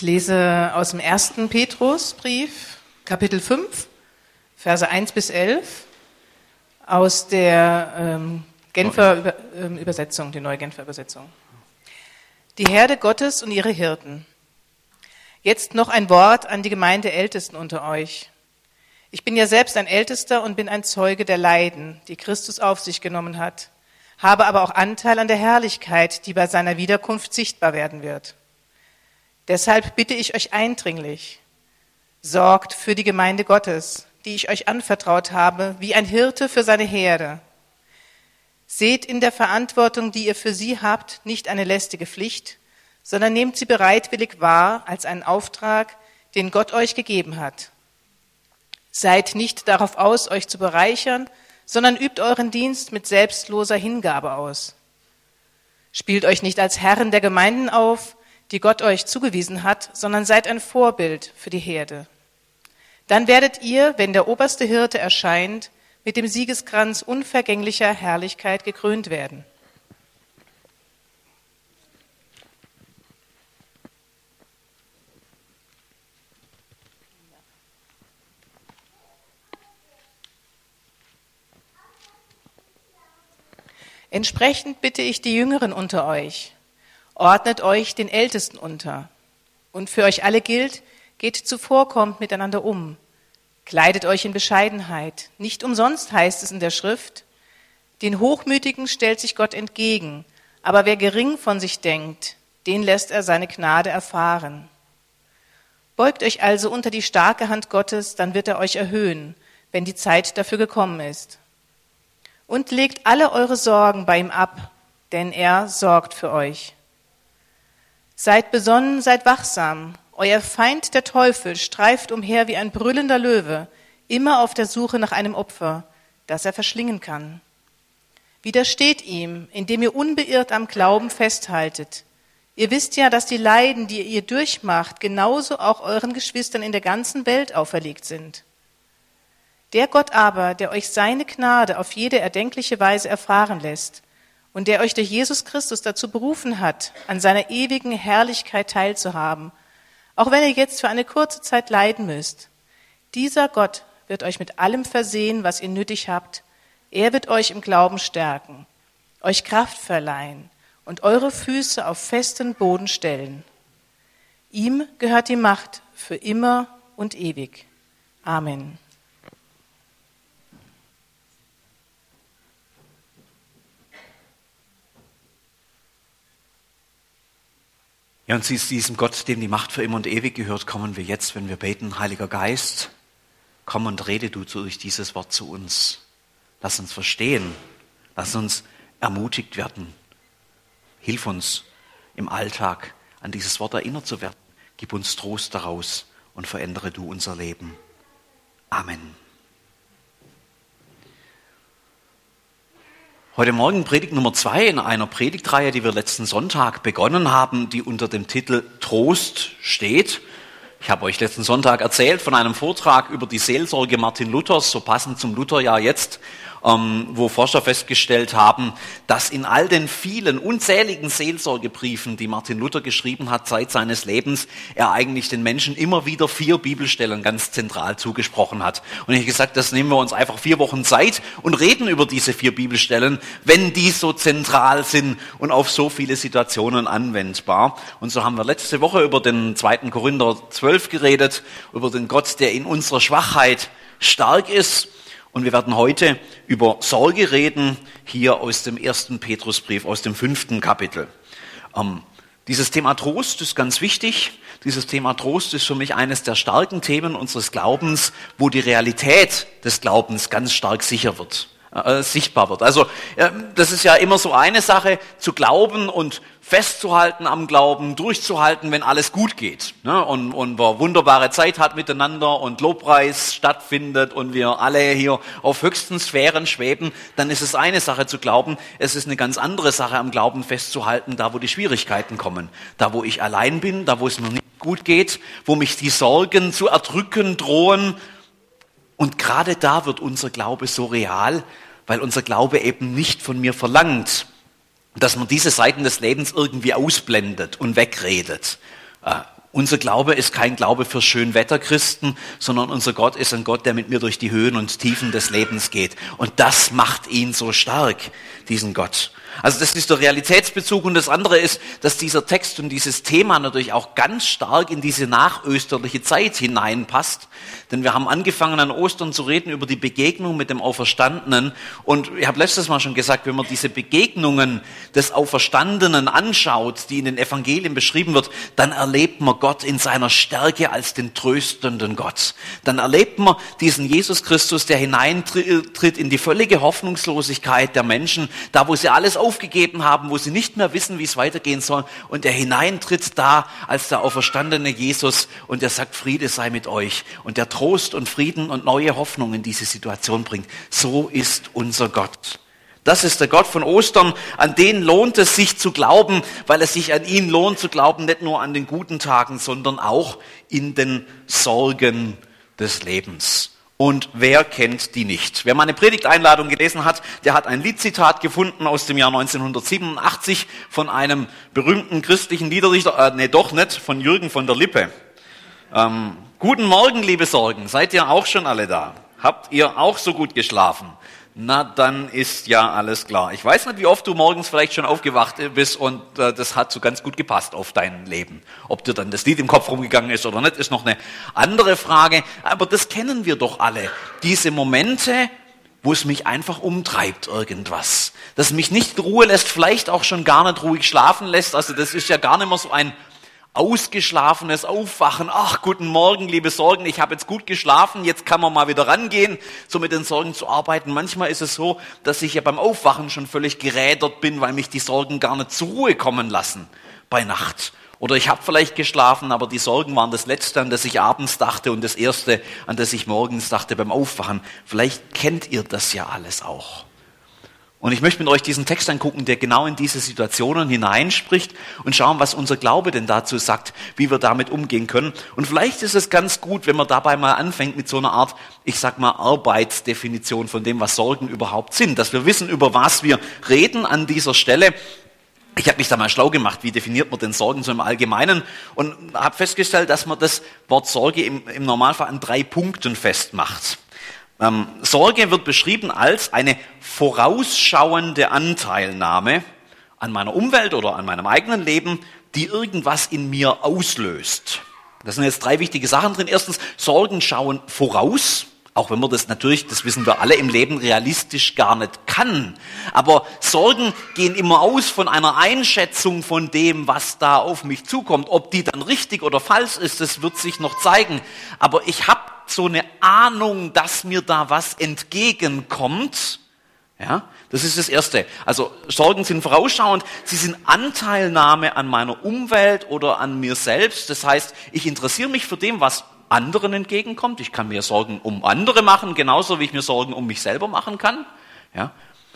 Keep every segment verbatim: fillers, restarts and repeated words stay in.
lese aus dem ersten Petrusbrief, Kapitel fünf, Verse eins bis elf, aus der ähm, Genfer Über, ähm, Übersetzung, die neue Genfer Übersetzung. Die Herde Gottes und ihre Hirten. Jetzt noch ein Wort an die Gemeindeältesten unter euch. Ich bin ja selbst ein Ältester und bin ein Zeuge der Leiden, die Christus auf sich genommen hat, habe aber auch Anteil an der Herrlichkeit, die bei seiner Wiederkunft sichtbar werden wird. Deshalb bitte ich euch eindringlich, sorgt für die Gemeinde Gottes, die ich euch anvertraut habe, wie ein Hirte für seine Herde. Seht in der Verantwortung, die ihr für sie habt, nicht eine lästige Pflicht, sondern nehmt sie bereitwillig wahr als einen Auftrag, den Gott euch gegeben hat. Seid nicht darauf aus, euch zu bereichern, sondern übt euren Dienst mit selbstloser Hingabe aus. Spielt euch nicht als Herren der Gemeinden auf, die Gott euch zugewiesen hat, sondern seid ein Vorbild für die Herde. Dann werdet ihr, wenn der oberste Hirte erscheint, mit dem Siegeskranz unvergänglicher Herrlichkeit gekrönt werden. Entsprechend bitte ich die Jüngeren unter euch, ordnet euch den Ältesten unter. Und für euch alle gilt, geht zuvorkommend miteinander um. Kleidet euch in Bescheidenheit. Nicht umsonst heißt es in der Schrift, den Hochmütigen stellt sich Gott entgegen, aber wer gering von sich denkt, den lässt er seine Gnade erfahren. Beugt euch also unter die starke Hand Gottes, dann wird er euch erhöhen, wenn die Zeit dafür gekommen ist. Und legt alle eure Sorgen bei ihm ab, denn er sorgt für euch. Seid besonnen, seid wachsam. Euer Feind, der Teufel, streift umher wie ein brüllender Löwe, immer auf der Suche nach einem Opfer, das er verschlingen kann. Widersteht ihm, indem ihr unbeirrt am Glauben festhaltet. Ihr wisst ja, dass die Leiden, die ihr durchmacht, genauso auch euren Geschwistern in der ganzen Welt auferlegt sind. Der Gott aber, der euch seine Gnade auf jede erdenkliche Weise erfahren lässt und der euch durch Jesus Christus dazu berufen hat, an seiner ewigen Herrlichkeit teilzuhaben, auch wenn ihr jetzt für eine kurze Zeit leiden müsst, dieser Gott wird euch mit allem versehen, was ihr nötig habt. Er wird euch im Glauben stärken, euch Kraft verleihen und eure Füße auf festen Boden stellen. Ihm gehört die Macht für immer und ewig. Amen. Ja, und zu diesem Gott, dem die Macht für immer und ewig gehört, kommen wir jetzt, wenn wir beten, Heiliger Geist, komm und rede du durch dieses Wort zu uns. Lass uns verstehen, lass uns ermutigt werden. Hilf uns im Alltag an dieses Wort erinnert zu werden. Gib uns Trost daraus und verändere du unser Leben. Amen. Heute Morgen Predigt Nummer zwei in einer Predigtreihe, die wir letzten Sonntag begonnen haben, die unter dem Titel Trost steht. Ich habe euch letzten Sonntag erzählt von einem Vortrag über die Seelsorge Martin Luthers, so passend zum Lutherjahr jetzt, ähm, wo Forscher festgestellt haben, dass in all den vielen unzähligen Seelsorgebriefen, die Martin Luther geschrieben hat seit seines Lebens, er eigentlich den Menschen immer wieder vier Bibelstellen ganz zentral zugesprochen hat. Und ich habe gesagt, das nehmen wir uns einfach vier Wochen Zeit und reden über diese vier Bibelstellen, wenn die so zentral sind und auf so viele Situationen anwendbar. Und so haben wir letzte Woche über den zweiten Korinther zwölf geredet, über den Gott, der in unserer Schwachheit stark ist. Und wir werden heute über Sorge reden, hier aus dem ersten Petrusbrief, aus dem fünften Kapitel. Ähm, dieses Thema Trost ist ganz wichtig. Dieses Thema Trost ist für mich eines der starken Themen unseres Glaubens, wo die Realität des Glaubens ganz stark sicher wird, äh, sichtbar wird. Also äh, das ist ja immer so eine Sache, zu glauben und festzuhalten am Glauben, durchzuhalten, wenn alles gut geht, ne? und, und man wunderbare Zeit hat miteinander und Lobpreis stattfindet und wir alle hier auf höchsten Sphären schweben, dann ist es eine Sache zu glauben. Es ist eine ganz andere Sache am Glauben festzuhalten, da wo die Schwierigkeiten kommen, da wo ich allein bin, da wo es mir nicht gut geht, wo mich die Sorgen zu erdrücken drohen. Und gerade da wird unser Glaube so real, weil unser Glaube eben nicht von mir verlangt, dass man diese Seiten des Lebens irgendwie ausblendet und wegredet. Unser Glaube ist kein Glaube für Schönwetterchristen, sondern unser Gott ist ein Gott, der mit mir durch die Höhen und Tiefen des Lebens geht. Und das macht ihn so stark, diesen Gott. Also das ist der Realitätsbezug. Und das andere ist, dass dieser Text und dieses Thema natürlich auch ganz stark in diese nachösterliche Zeit hineinpasst. Denn wir haben angefangen an Ostern zu reden über die Begegnung mit dem Auferstandenen. Und ich habe letztes Mal schon gesagt, wenn man diese Begegnungen des Auferstandenen anschaut, die in den Evangelien beschrieben wird, dann erlebt man Gott in seiner Stärke als den tröstenden Gott. Dann erlebt man diesen Jesus Christus, der hineintritt in die völlige Hoffnungslosigkeit der Menschen, da wo sie alles aufgegeben haben, wo sie nicht mehr wissen, wie es weitergehen soll. Und der hineintritt da als der auferstandene Jesus und der sagt, Friede sei mit euch. Und der Trost und Frieden und neue Hoffnung in diese Situation bringt. So ist unser Gott. Das ist der Gott von Ostern, an den lohnt es sich zu glauben, weil es sich an ihn lohnt zu glauben, nicht nur an den guten Tagen, sondern auch in den Sorgen des Lebens. Und wer kennt die nicht? Wer meine Predigteinladung gelesen hat, der hat ein Liedzitat gefunden aus dem Jahr neunzehnhundertsiebenundachtzig von einem berühmten christlichen Liederdichter, äh, nee, doch nicht, von Jürgen von der Lippe. Ähm, Guten Morgen, liebe Sorgen, seid ihr auch schon alle da? Habt ihr auch so gut geschlafen? Na, dann ist ja alles klar. Ich weiß nicht, wie oft du morgens vielleicht schon aufgewacht bist und äh, das hat so ganz gut gepasst auf dein Leben. Ob dir dann das Lied im Kopf rumgegangen ist oder nicht, ist noch eine andere Frage. Aber das kennen wir doch alle. Diese Momente, wo es mich einfach umtreibt, irgendwas. Das mich nicht in Ruhe lässt, vielleicht auch schon gar nicht ruhig schlafen lässt. Also das ist ja gar nicht mehr so ein ausgeschlafenes Aufwachen. Ach, guten Morgen, liebe Sorgen, ich habe jetzt gut geschlafen, jetzt kann man mal wieder rangehen, so mit den Sorgen zu arbeiten. Manchmal ist es so, dass ich ja beim Aufwachen schon völlig gerädert bin, weil mich die Sorgen gar nicht zur Ruhe kommen lassen bei Nacht. Oder ich habe vielleicht geschlafen, aber die Sorgen waren das Letzte, an das ich abends dachte und das Erste, an das ich morgens dachte beim Aufwachen. Vielleicht kennt ihr das ja alles auch. Und ich möchte mit euch diesen Text angucken, der genau in diese Situationen hineinspricht und schauen, was unser Glaube denn dazu sagt, wie wir damit umgehen können. Und vielleicht ist es ganz gut, wenn man dabei mal anfängt mit so einer Art, ich sag mal, Arbeitsdefinition von dem, was Sorgen überhaupt sind. Dass wir wissen, über was wir reden an dieser Stelle. Ich habe mich da mal schlau gemacht, wie definiert man denn Sorgen so im Allgemeinen und habe festgestellt, dass man das Wort Sorge im, im Normalfall an drei Punkten festmacht. Ähm, Sorge wird beschrieben als eine vorausschauende Anteilnahme an meiner Umwelt oder an meinem eigenen Leben, die irgendwas in mir auslöst. Da sind jetzt drei wichtige Sachen drin. Erstens, Sorgen schauen voraus, auch wenn man das natürlich, das wissen wir alle, im Leben realistisch gar nicht kann. Aber Sorgen gehen immer aus von einer Einschätzung von dem, was da auf mich zukommt. Ob die dann richtig oder falsch ist, das wird sich noch zeigen. Aber ich habe so eine Ahnung, dass mir da was entgegenkommt. Ja, das ist das Erste. Also Sorgen sind vorausschauend, sie sind Anteilnahme an meiner Umwelt oder an mir selbst. Das heißt, ich interessiere mich für dem, was anderen entgegenkommt. Ich kann mir Sorgen um andere machen, genauso wie ich mir Sorgen um mich selber machen kann. Ja.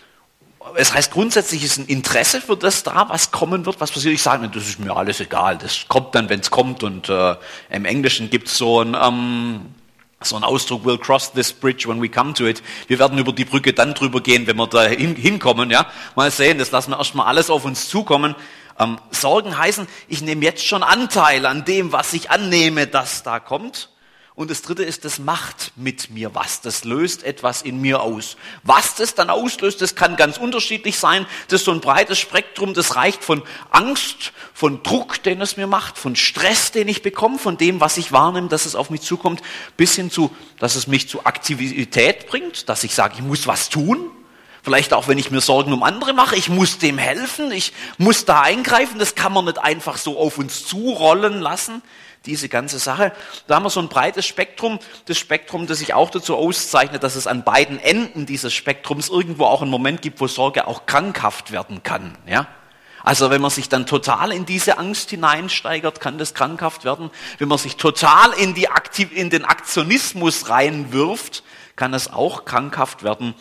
Es heißt, grundsätzlich ist ein Interesse für das da, was kommen wird, was passiert. Ich sage nicht, das ist mir alles egal, das kommt dann, wenn es kommt. Und äh, im Englischen gibt es so ein... Ähm, So ein Ausdruck, we'll cross this bridge when we come to it. Wir werden über die Brücke dann drüber gehen, wenn wir da hin, hinkommen. Ja, mal sehen, das lassen wir erstmal alles auf uns zukommen. Ähm, Sorgen heißen, ich nehme jetzt schon Anteil an dem, was ich annehme, dass da kommt. Und das Dritte ist, das macht mit mir was. Das löst etwas in mir aus. Was das dann auslöst, das kann ganz unterschiedlich sein. Das ist so ein breites Spektrum. Das reicht von Angst, von Druck, den es mir macht, von Stress, den ich bekomme, von dem, was ich wahrnehme, dass es auf mich zukommt, bis hin zu, dass es mich zu Aktivität bringt, dass ich sage, ich muss was tun. Vielleicht auch, wenn ich mir Sorgen um andere mache, ich muss dem helfen, ich muss da eingreifen. Das kann man nicht einfach so auf uns zurollen lassen. Diese ganze Sache. Da haben wir so ein breites Spektrum. Das Spektrum, das sich auch dazu auszeichnet, dass es an beiden Enden dieses Spektrums irgendwo auch einen Moment gibt, wo Sorge auch krankhaft werden kann. Ja? Also wenn man sich dann total in diese Angst hineinsteigert, kann das krankhaft werden. Wenn man sich total in, die Aktiv- in den Aktionismus reinwirft, kann es auch krankhaft werden.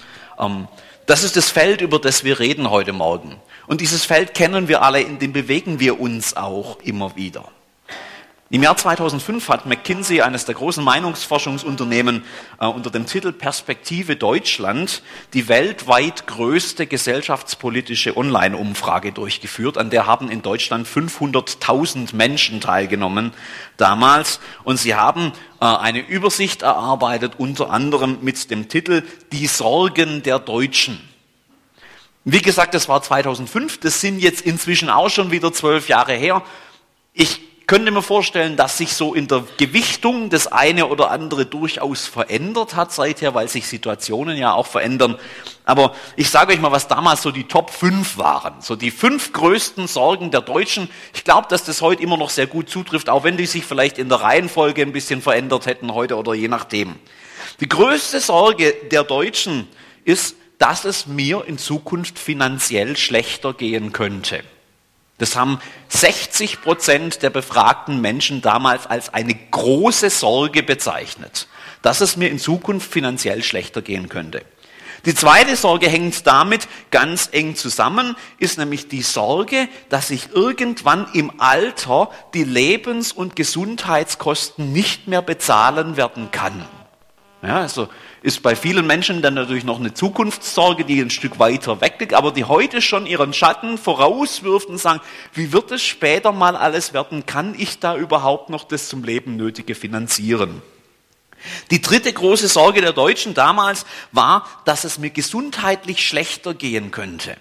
Das ist das Feld, über das wir reden heute Morgen. Und dieses Feld kennen wir alle, in dem bewegen wir uns auch immer wieder. Im Jahr zweitausendfünf hat McKinsey, eines der großen Meinungsforschungsunternehmen, äh, unter dem Titel Perspektive Deutschland die weltweit größte gesellschaftspolitische Online-Umfrage durchgeführt. An der haben in Deutschland fünfhunderttausend Menschen teilgenommen damals. Und sie haben äh, eine Übersicht erarbeitet, unter anderem mit dem Titel Die Sorgen der Deutschen. Wie gesagt, das war zweitausendfünf, das sind jetzt inzwischen auch schon wieder zwölf Jahre her. Ich könnte mir vorstellen, dass sich so in der Gewichtung das eine oder andere durchaus verändert hat seither, weil sich Situationen ja auch verändern. Aber ich sage euch mal, was damals so die Top fünf waren. So die fünf größten Sorgen der Deutschen. Ich glaube, dass das heute immer noch sehr gut zutrifft, auch wenn die sich vielleicht in der Reihenfolge ein bisschen verändert hätten heute oder je nachdem. Die größte Sorge der Deutschen ist, dass es mir in Zukunft finanziell schlechter gehen könnte. Das haben sechzig Prozent der befragten Menschen damals als eine große Sorge bezeichnet, dass es mir in Zukunft finanziell schlechter gehen könnte. Die zweite Sorge hängt damit ganz eng zusammen, ist nämlich die Sorge, dass ich irgendwann im Alter die Lebens- und Gesundheitskosten nicht mehr bezahlen werden kann. Ja, also ist bei vielen Menschen dann natürlich noch eine Zukunftssorge, die ein Stück weiter wegliegt, aber die heute schon ihren Schatten vorauswirft und sagen, wie wird es später mal alles werden? Kann ich da überhaupt noch das zum Leben Nötige finanzieren? Die dritte große Sorge der Deutschen damals war, dass es mir gesundheitlich schlechter gehen könnte.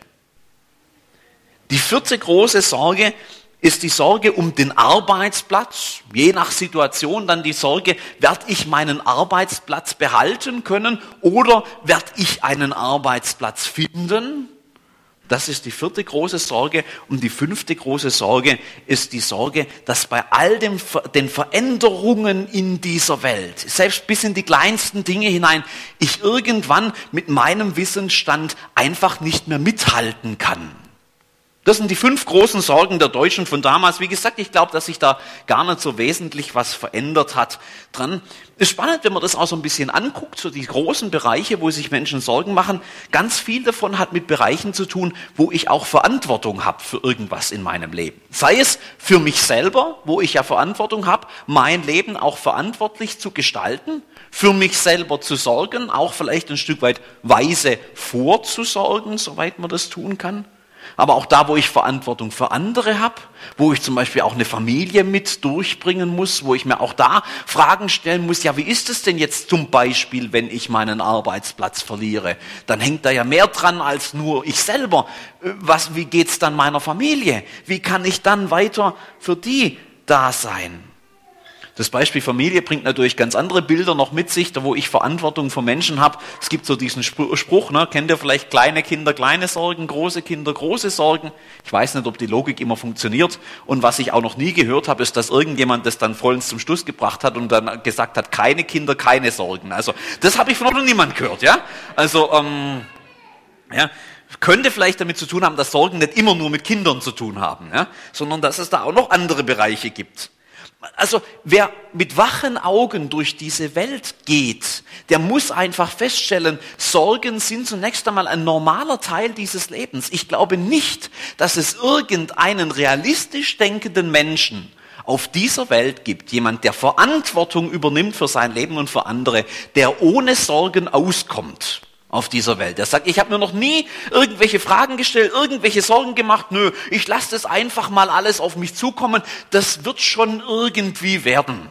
Die vierte große Sorge ist die Sorge um den Arbeitsplatz, je nach Situation dann die Sorge, werde ich meinen Arbeitsplatz behalten können oder werde ich einen Arbeitsplatz finden? Das ist die vierte große Sorge. Und die fünfte große Sorge ist die Sorge, dass bei all den, den Veränderungen in dieser Welt, selbst bis in die kleinsten Dinge hinein, ich irgendwann mit meinem Wissensstand einfach nicht mehr mithalten kann. Das sind die fünf großen Sorgen der Deutschen von damals. Wie gesagt, ich glaube, dass sich da gar nicht so wesentlich was verändert hat dran. Ist spannend, wenn man das auch so ein bisschen anguckt, so die großen Bereiche, wo sich Menschen Sorgen machen. Ganz viel davon hat mit Bereichen zu tun, wo ich auch Verantwortung habe für irgendwas in meinem Leben. Sei es für mich selber, wo ich ja Verantwortung habe, mein Leben auch verantwortlich zu gestalten, für mich selber zu sorgen, auch vielleicht ein Stück weit weise vorzusorgen, soweit man das tun kann. Aber auch da, wo ich Verantwortung für andere habe, wo ich zum Beispiel auch eine Familie mit durchbringen muss, wo ich mir auch da Fragen stellen muss, ja, wie ist es denn jetzt zum Beispiel, wenn ich meinen Arbeitsplatz verliere? Dann hängt da ja mehr dran als nur ich selber. Was, wie geht's dann meiner Familie? Wie kann ich dann weiter für die da sein? Das Beispiel Familie bringt natürlich ganz andere Bilder noch mit sich, da wo ich Verantwortung für Menschen habe. Es gibt so diesen Spruch, ne, kennt ihr vielleicht, kleine Kinder, kleine Sorgen, große Kinder, große Sorgen. Ich weiß nicht, ob die Logik immer funktioniert. Und was ich auch noch nie gehört habe, ist, dass irgendjemand das dann vollends zum Schluss gebracht hat und dann gesagt hat, keine Kinder, keine Sorgen. Also das habe ich von noch niemand gehört. Ja, also ähm, ja. Könnte vielleicht damit zu tun haben, dass Sorgen nicht immer nur mit Kindern zu tun haben, ja, sondern dass es da auch noch andere Bereiche gibt. Also wer mit wachen Augen durch diese Welt geht, der muss einfach feststellen, Sorgen sind zunächst einmal ein normaler Teil dieses Lebens. Ich glaube nicht, dass es irgendeinen realistisch denkenden Menschen auf dieser Welt gibt, jemand, der Verantwortung übernimmt für sein Leben und für andere, der ohne Sorgen auskommt auf dieser Welt. Er sagt, ich habe mir noch nie irgendwelche Fragen gestellt, irgendwelche Sorgen gemacht. Nö, ich lasse das einfach mal alles auf mich zukommen. Das wird schon irgendwie werden.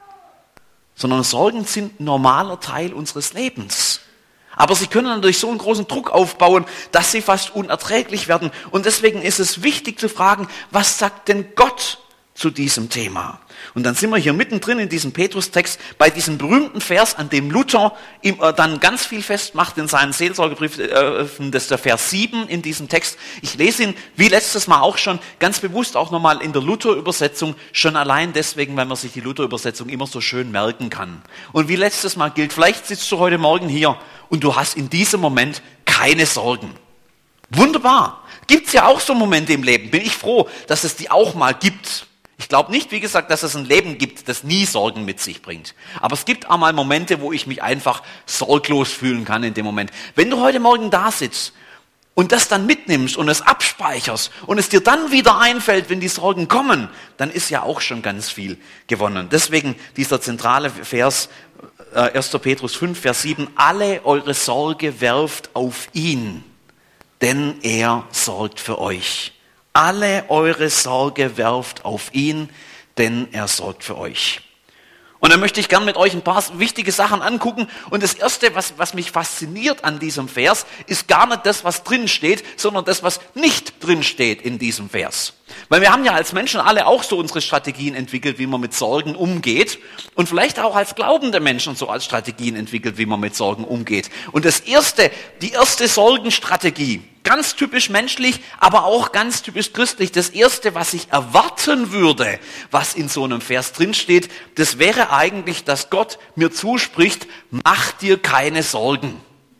Sondern Sorgen sind ein normaler Teil unseres Lebens. Aber sie können natürlich so einen großen Druck aufbauen, dass sie fast unerträglich werden. Und deswegen ist es wichtig zu fragen, was sagt denn Gott zu diesem Thema? Und dann sind wir hier mittendrin in diesem Petrus-Text bei diesem berühmten Vers, an dem Luther ihm, äh, dann ganz viel festmacht in seinen Seelsorgebrief, äh, das ist der Vers sieben in diesem Text. Ich lese ihn, wie letztes Mal auch schon, ganz bewusst auch nochmal in der Luther-Übersetzung, schon allein deswegen, weil man sich die Luther-Übersetzung immer so schön merken kann. Und wie letztes Mal gilt, vielleicht sitzt du heute Morgen hier und du hast in diesem Moment keine Sorgen. Wunderbar. Gibt's ja auch so Momente im Leben. Bin ich froh, dass es die auch mal gibt. Ich glaube nicht, wie gesagt, dass es ein Leben gibt, das nie Sorgen mit sich bringt. Aber es gibt auch mal Momente, wo ich mich einfach sorglos fühlen kann in dem Moment. Wenn du heute Morgen da sitzt und das dann mitnimmst und es abspeicherst und es dir dann wieder einfällt, wenn die Sorgen kommen, dann ist ja auch schon ganz viel gewonnen. Deswegen dieser zentrale Vers, äh, erster Petrus fünf, Vers sieben, alle eure Sorge werft auf ihn, denn er sorgt für euch. Alle eure Sorge werft auf ihn, denn er sorgt für euch. Und dann möchte ich gern mit euch ein paar wichtige Sachen angucken. Und das Erste, was, was mich fasziniert an diesem Vers, ist gar nicht das, was drin steht, sondern das, was nicht drin steht in diesem Vers. Weil wir haben ja als Menschen alle auch so unsere Strategien entwickelt, wie man mit Sorgen umgeht. Und vielleicht auch als glaubende Menschen so als Strategien entwickelt, wie man mit Sorgen umgeht. Und das Erste, die erste Sorgenstrategie, ganz typisch menschlich, aber auch ganz typisch christlich. Das Erste, was ich erwarten würde, was in so einem Vers drinsteht, das wäre eigentlich, dass Gott mir zuspricht, mach dir keine Sorgen.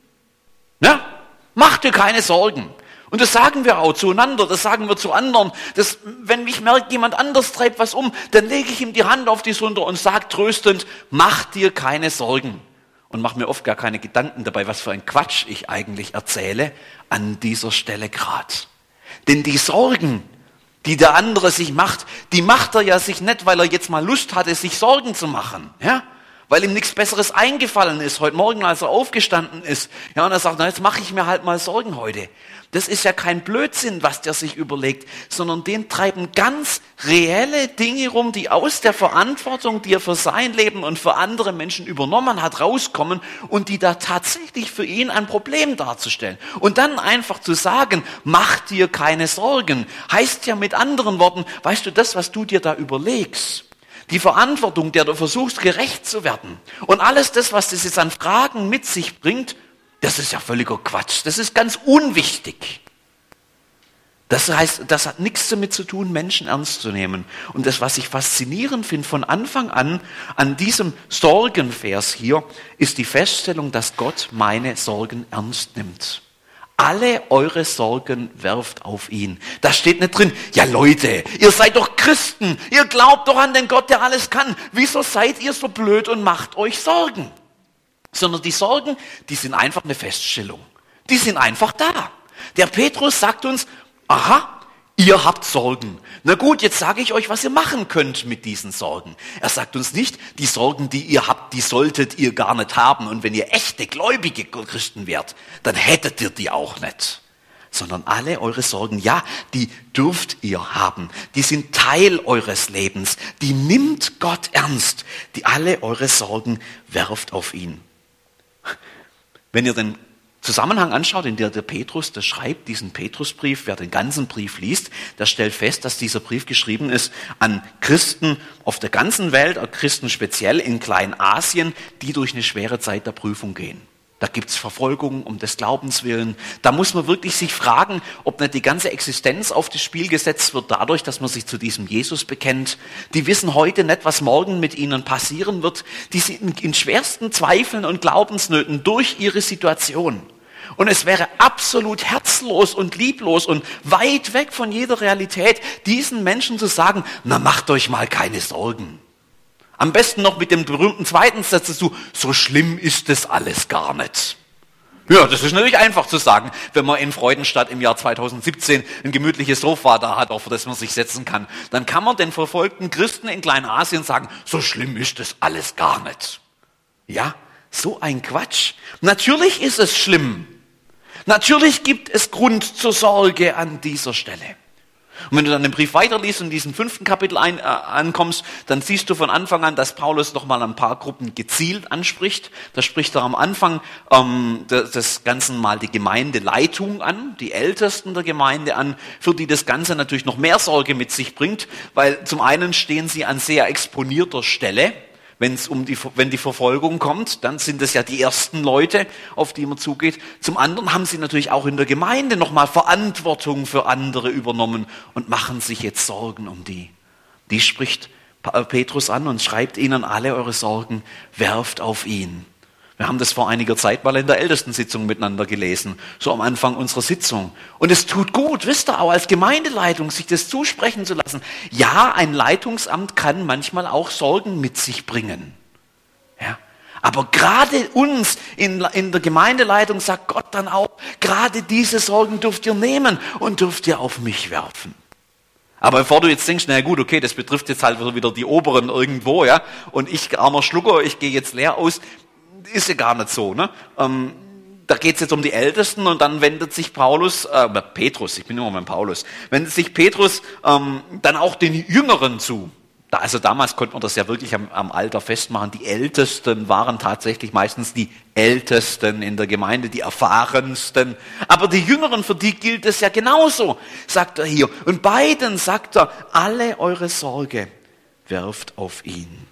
Ja? Mach dir keine Sorgen. Und das sagen wir auch zueinander, das sagen wir zu anderen. Das, wenn mich merkt, jemand anders treibt was um, dann lege ich ihm die Hand auf die Schulter und sage tröstend, mach dir keine Sorgen. Und mache mir oft gar keine Gedanken dabei, was für ein Quatsch ich eigentlich erzähle, an dieser Stelle gerade. Denn die Sorgen, die der andere sich macht, die macht er ja sich nicht, weil er jetzt mal Lust hatte, sich Sorgen zu machen, ja? Weil ihm nichts Besseres eingefallen ist, heute Morgen, als er aufgestanden ist. Ja, und er sagt, na, jetzt mache ich mir halt mal Sorgen heute. Das ist ja kein Blödsinn, was der sich überlegt, sondern den treiben ganz reelle Dinge rum, die aus der Verantwortung, die er für sein Leben und für andere Menschen übernommen hat, rauskommen und die da tatsächlich für ihn ein Problem darzustellen. Und dann einfach zu sagen, mach dir keine Sorgen, heißt ja mit anderen Worten, weißt du, das, was du dir da überlegst, die Verantwortung, der du versuchst, gerecht zu werden und alles das, was das jetzt an Fragen mit sich bringt, das ist ja völliger Quatsch. Das ist ganz unwichtig. Das heißt, das hat nichts damit zu tun, Menschen ernst zu nehmen. Und das, was ich faszinierend finde von Anfang an, an diesem Sorgenvers hier, ist die Feststellung, dass Gott meine Sorgen ernst nimmt. Alle eure Sorgen werft auf ihn. Da steht nicht drin, ja Leute, ihr seid doch Christen, ihr glaubt doch an den Gott, der alles kann. Wieso seid ihr so blöd und macht euch Sorgen? Sondern die Sorgen, die sind einfach eine Feststellung. Die sind einfach da. Der Petrus sagt uns, aha, ihr habt Sorgen. Na gut, jetzt sage ich euch, was ihr machen könnt mit diesen Sorgen. Er sagt uns nicht, die Sorgen, die ihr habt, die solltet ihr gar nicht haben. Und wenn ihr echte, gläubige Christen wärt, dann hättet ihr die auch nicht. Sondern alle eure Sorgen, ja, die dürft ihr haben. Die sind Teil eures Lebens. Die nimmt Gott ernst. Die alle eure Sorgen werft auf ihn. Wenn ihr den Zusammenhang anschaut, in der der Petrus das schreibt, diesen Petrusbrief, wer den ganzen Brief liest, der stellt fest, dass dieser Brief geschrieben ist an Christen auf der ganzen Welt, Christen speziell in Kleinasien, die durch eine schwere Zeit der Prüfung gehen. Da gibt's Verfolgung um des Glaubens willen. Da muss man wirklich sich fragen, ob nicht die ganze Existenz auf das Spiel gesetzt wird dadurch, dass man sich zu diesem Jesus bekennt. Die wissen heute nicht, was morgen mit ihnen passieren wird. Die sind in schwersten Zweifeln und Glaubensnöten durch ihre Situation. Und es wäre absolut herzlos und lieblos und weit weg von jeder Realität, diesen Menschen zu sagen, na macht euch mal keine Sorgen. Am besten noch mit dem berühmten zweiten Satz dazu, so schlimm ist das alles gar nicht. Ja, das ist natürlich einfach zu sagen, wenn man in Freudenstadt im Jahr zweitausendsiebzehn ein gemütliches Sofa da hat, auf das man sich setzen kann. Dann kann man den verfolgten Christen in Kleinasien sagen, so schlimm ist das alles gar nicht. Ja, so ein Quatsch. Natürlich ist es schlimm. Natürlich gibt es Grund zur Sorge an dieser Stelle. Und wenn du dann den Brief weiterliest und in diesem fünften Kapitel ein, äh, ankommst, dann siehst du von Anfang an, dass Paulus nochmal ein paar Gruppen gezielt anspricht. Da spricht er am Anfang ähm, des, des Ganzen mal die Gemeindeleitung an, die Ältesten der Gemeinde an, für die das Ganze natürlich noch mehr Sorge mit sich bringt, weil zum einen stehen sie an sehr exponierter Stelle. Wenn es um die, wenn die Verfolgung kommt, dann sind es ja die ersten Leute, auf die man zugeht. Zum anderen haben sie natürlich auch in der Gemeinde nochmal Verantwortung für andere übernommen und machen sich jetzt Sorgen um die. Die spricht Petrus an und schreibt ihnen, alle eure Sorgen werft auf ihn. Wir haben das vor einiger Zeit mal in der Ältestensitzung miteinander gelesen, so am Anfang unserer Sitzung. Und es tut gut, wisst ihr, auch als Gemeindeleitung sich das zusprechen zu lassen. Ja, ein Leitungsamt kann manchmal auch Sorgen mit sich bringen. Ja, Aber gerade uns in, in der Gemeindeleitung sagt Gott dann auch, gerade diese Sorgen dürft ihr nehmen und dürft ihr auf mich werfen. Aber bevor du jetzt denkst, na gut, okay, das betrifft jetzt halt wieder die Oberen irgendwo, ja, und ich, armer Schlucker, ich gehe jetzt leer aus, ist ja gar nicht so, ne? Ähm, da geht es jetzt um die Ältesten und dann wendet sich Paulus, äh, Petrus, ich bin immer beim Paulus, wendet sich Petrus ähm, dann auch den Jüngeren zu. Da, also damals konnte man das ja wirklich am, am Alter festmachen. Die Ältesten waren tatsächlich meistens die Ältesten in der Gemeinde, die Erfahrensten. Aber die Jüngeren, für die gilt es ja genauso, sagt er hier. Und beiden sagt er, alle eure Sorge werft auf ihn.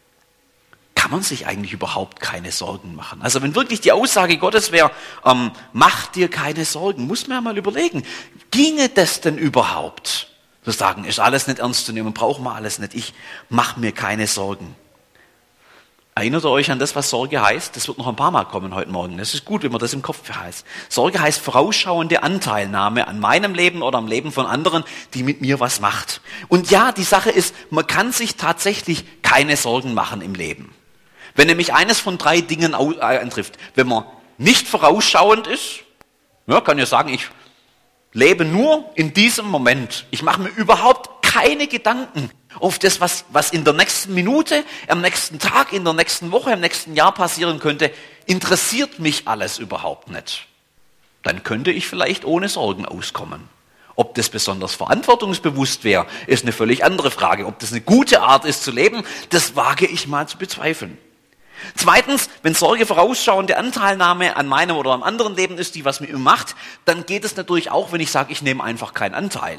Kann man sich eigentlich überhaupt keine Sorgen machen? Also wenn wirklich die Aussage Gottes wäre, ähm, mach dir keine Sorgen, muss man ja mal überlegen, ginge das denn überhaupt? Zu sagen, ist alles nicht ernst zu nehmen, brauchen wir alles nicht, ich mache mir keine Sorgen. Erinnert ihr euch an das, was Sorge heißt? Das wird noch ein paar Mal kommen heute Morgen. Das ist gut, wenn man das im Kopf heißt. Sorge heißt vorausschauende Anteilnahme an meinem Leben oder am Leben von anderen, die mit mir was macht. Und ja, die Sache ist, man kann sich tatsächlich keine Sorgen machen im Leben. Wenn nämlich eines von drei Dingen eintrifft, wenn man nicht vorausschauend ist, ja, kann ja sagen, ich lebe nur in diesem Moment. Ich mache mir überhaupt keine Gedanken auf das, was, was in der nächsten Minute, am nächsten Tag, in der nächsten Woche, im nächsten Jahr passieren könnte. Interessiert mich alles überhaupt nicht. Dann könnte ich vielleicht ohne Sorgen auskommen. Ob das besonders verantwortungsbewusst wäre, ist eine völlig andere Frage. Ob das eine gute Art ist zu leben, das wage ich mal zu bezweifeln. Zweitens, wenn Sorge vorausschauende Anteilnahme an meinem oder am anderen Leben ist, die was mit mir macht, dann geht es natürlich auch, wenn ich sage, ich nehme einfach keinen Anteil.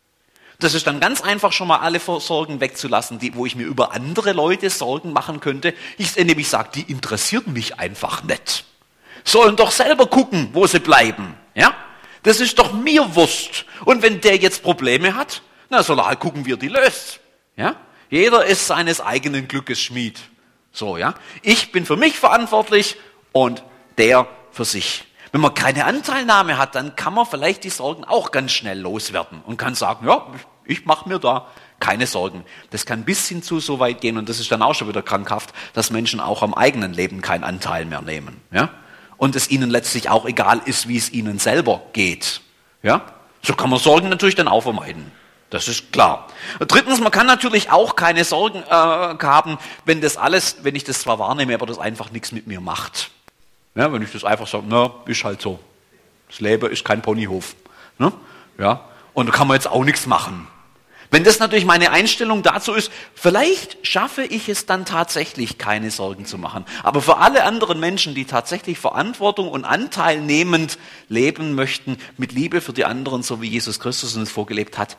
Das ist dann ganz einfach schon mal alle Sorgen wegzulassen, die, wo ich mir über andere Leute Sorgen machen könnte. Ich, indem ich sage, die interessieren mich einfach nicht. Sollen doch selber gucken, wo sie bleiben. Ja? Das ist doch mir Wurst. Und wenn der jetzt Probleme hat, na soll er halt gucken, wie er die löst. Ja? Jeder ist seines eigenen Glückes Schmied. So, ja. Ich bin für mich verantwortlich und der für sich. Wenn man keine Anteilnahme hat, dann kann man vielleicht die Sorgen auch ganz schnell loswerden und kann sagen, ja, ich mache mir da keine Sorgen. Das kann bis hin zu so weit gehen und das ist dann auch schon wieder krankhaft, dass Menschen auch am eigenen Leben keinen Anteil mehr nehmen, ja. Und es ihnen letztlich auch egal ist, wie es ihnen selber geht, ja. So kann man Sorgen natürlich dann auch vermeiden. Das ist klar. Drittens, man kann natürlich auch keine Sorgen äh, haben, wenn das alles, wenn ich das zwar wahrnehme, aber das einfach nichts mit mir macht. Ja, wenn ich das einfach sage, na, ist halt so. Das Leben ist kein Ponyhof. Ne? Ja, und da kann man jetzt auch nichts machen. Wenn das natürlich meine Einstellung dazu ist, vielleicht schaffe ich es dann tatsächlich, keine Sorgen zu machen. Aber für alle anderen Menschen, die tatsächlich Verantwortung und Anteil nehmend leben möchten, mit Liebe für die anderen, so wie Jesus Christus uns vorgelebt hat,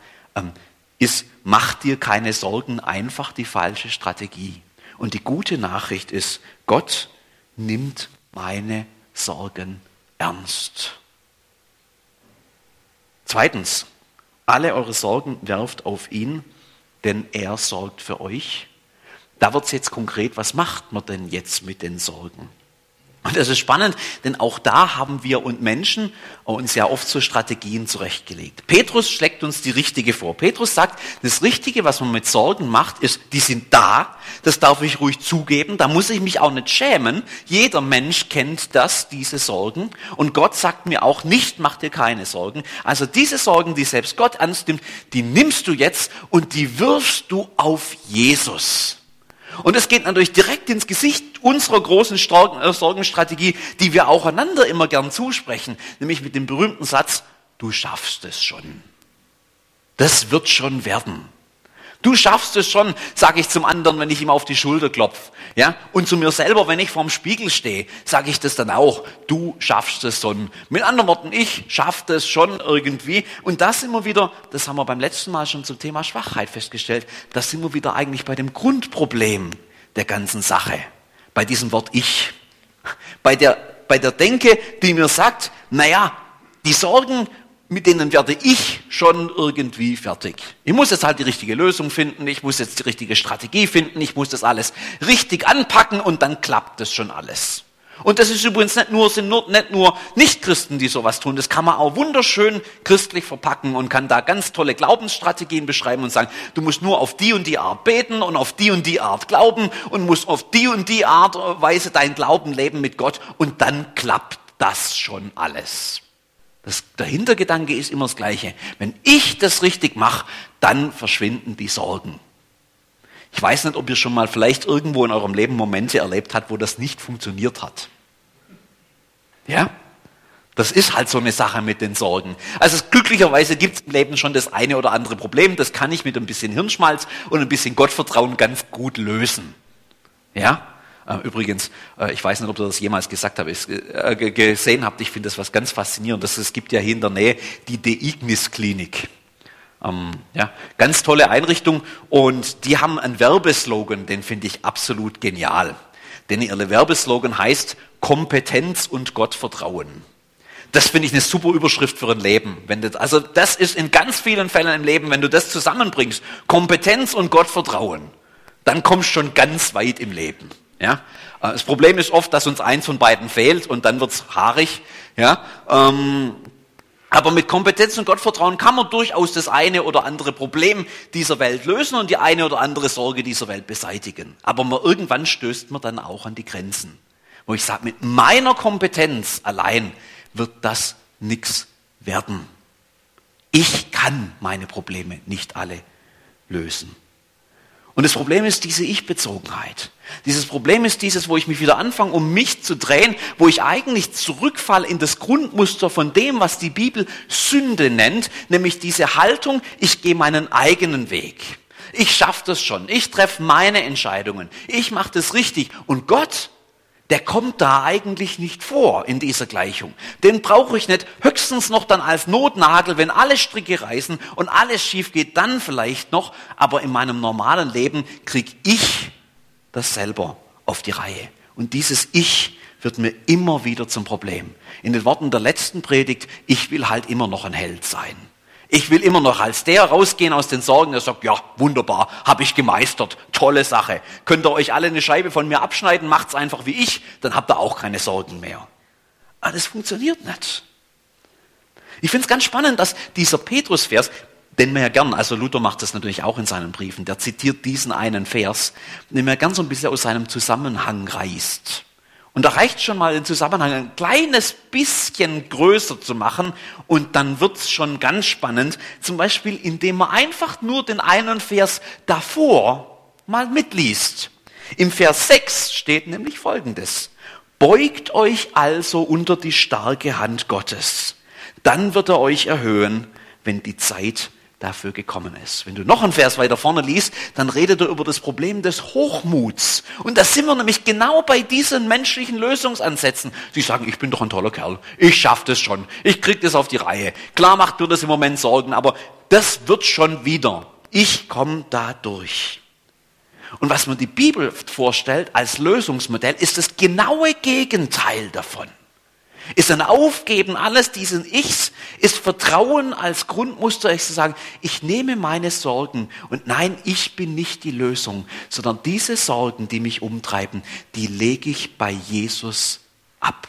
ist, mach dir keine Sorgen, einfach die falsche Strategie. Und die gute Nachricht ist, Gott nimmt meine Sorgen ernst. Zweitens, alle eure Sorgen werft auf ihn, denn er sorgt für euch. Da wird es jetzt konkret, was macht man denn jetzt mit den Sorgen? Und das ist spannend, denn auch da haben wir und Menschen uns ja oft so Strategien zurechtgelegt. Petrus schlägt uns die richtige vor. Petrus sagt, das Richtige, was man mit Sorgen macht, ist, die sind da, das darf ich ruhig zugeben, da muss ich mich auch nicht schämen. Jeder Mensch kennt das, diese Sorgen. Und Gott sagt mir auch nicht, mach dir keine Sorgen. Also diese Sorgen, die selbst Gott ernst nimmt, die nimmst du jetzt und die wirfst du auf Jesus. Und es geht natürlich direkt ins Gesicht unserer großen Sorgenstrategie, die wir auch einander immer gern zusprechen, nämlich mit dem berühmten Satz, du schaffst es schon. Das wird schon werden. Du schaffst es schon, sage ich zum anderen, wenn ich ihm auf die Schulter klopfe. Ja? Und zu mir selber, wenn ich vorm Spiegel stehe, sage ich das dann auch. Du schaffst es schon. Mit anderen Worten, ich schaffe das schon irgendwie. Und da sind wir wieder, das haben wir beim letzten Mal schon zum Thema Schwachheit festgestellt, da sind wir wieder eigentlich bei dem Grundproblem der ganzen Sache. Bei diesem Wort Ich. Bei der, bei der Denke, die mir sagt, naja, die Sorgen, mit denen werde ich schon irgendwie fertig. Ich muss jetzt halt die richtige Lösung finden, ich muss jetzt die richtige Strategie finden, ich muss das alles richtig anpacken und dann klappt das schon alles. Und das ist übrigens nicht nur, sind nur, nicht nur Nichtchristen, die sowas tun. Das kann man auch wunderschön christlich verpacken und kann da ganz tolle Glaubensstrategien beschreiben und sagen, du musst nur auf die und die Art beten und auf die und die Art glauben und musst auf die und die Art und Weise dein Glauben leben mit Gott und dann klappt das schon alles. Das, der Hintergedanke ist immer das Gleiche. Wenn ich das richtig mache, dann verschwinden die Sorgen. Ich weiß nicht, ob ihr schon mal vielleicht irgendwo in eurem Leben Momente erlebt habt, wo das nicht funktioniert hat. Ja? Das ist halt so eine Sache mit den Sorgen. Also es, glücklicherweise gibt es im Leben schon das eine oder andere Problem. Das kann ich mit ein bisschen Hirnschmalz und ein bisschen Gottvertrauen ganz gut lösen. Ja? Übrigens, ich weiß nicht, ob ihr das jemals gesagt habt, äh, gesehen habt, ich finde das was ganz Faszinierendes. Es gibt ja hier in der Nähe die De Ignis Klinik. Ähm, ja, ganz tolle Einrichtung und die haben einen Werbeslogan, den finde ich absolut genial. Denn ihr Werbeslogan heißt Kompetenz und Gottvertrauen. Das finde ich eine super Überschrift für ein Leben. Wenn das, also das ist in ganz vielen Fällen im Leben, wenn du das zusammenbringst, Kompetenz und Gottvertrauen, dann kommst du schon ganz weit im Leben. Ja? Das Problem ist oft, dass uns eins von beiden fehlt und dann wird's haarig. Ja? Ähm, Aber mit Kompetenz und Gottvertrauen kann man durchaus das eine oder andere Problem dieser Welt lösen und die eine oder andere Sorge dieser Welt beseitigen. Aber man, irgendwann stößt man dann auch an die Grenzen. Wo ich sage, mit meiner Kompetenz allein wird das nichts werden. Ich kann meine Probleme nicht alle lösen. Und das Problem ist diese Ich-Bezogenheit. Dieses Problem ist dieses, wo ich mich wieder anfange, um mich zu drehen, wo ich eigentlich zurückfalle in das Grundmuster von dem, was die Bibel Sünde nennt, nämlich diese Haltung, ich gehe meinen eigenen Weg. Ich schaffe das schon, ich treffe meine Entscheidungen, ich mache das richtig. Und Gott, der kommt da eigentlich nicht vor in dieser Gleichung. Den brauche ich nicht, höchstens noch dann als Notnagel, wenn alle Stricke reißen und alles schief geht, dann vielleicht noch. Aber in meinem normalen Leben kriege ich das selber auf die Reihe. Und dieses Ich wird mir immer wieder zum Problem. In den Worten der letzten Predigt, ich will halt immer noch ein Held sein. Ich will immer noch als der rausgehen aus den Sorgen, der sagt, ja, wunderbar, habe ich gemeistert, tolle Sache. Könnt ihr euch alle eine Scheibe von mir abschneiden, macht's einfach wie ich, dann habt ihr auch keine Sorgen mehr. Aber das funktioniert nicht. Ich finde es ganz spannend, dass dieser Petrus-Vers, den man ja gern, also Luther macht das natürlich auch in seinen Briefen, der zitiert diesen einen Vers, den man gern so ein bisschen aus seinem Zusammenhang reißt. Und da reicht schon mal den Zusammenhang ein kleines bisschen größer zu machen und dann wird's schon ganz spannend, zum Beispiel indem man einfach nur den einen Vers davor mal mitliest. Im Vers sechs steht nämlich Folgendes: Beugt euch also unter die starke Hand Gottes, dann wird er euch erhöhen, wenn die Zeit dafür gekommen ist. Wenn du noch einen Vers weiter vorne liest, dann redet er über das Problem des Hochmuts. Und da sind wir nämlich genau bei diesen menschlichen Lösungsansätzen. Sie sagen, ich bin doch ein toller Kerl, ich schaffe das schon, ich krieg das auf die Reihe. Klar macht mir das im Moment Sorgen, aber das wird schon wieder. Ich komme da durch. Und was mir die Bibel vorstellt als Lösungsmodell, ist das genaue Gegenteil davon. Ist ein Aufgeben alles diesen Ichs, ist Vertrauen als Grundmuster, ich zu sagen, ich nehme meine Sorgen und nein, ich bin nicht die Lösung, sondern diese Sorgen, die mich umtreiben, die lege ich bei Jesus ab.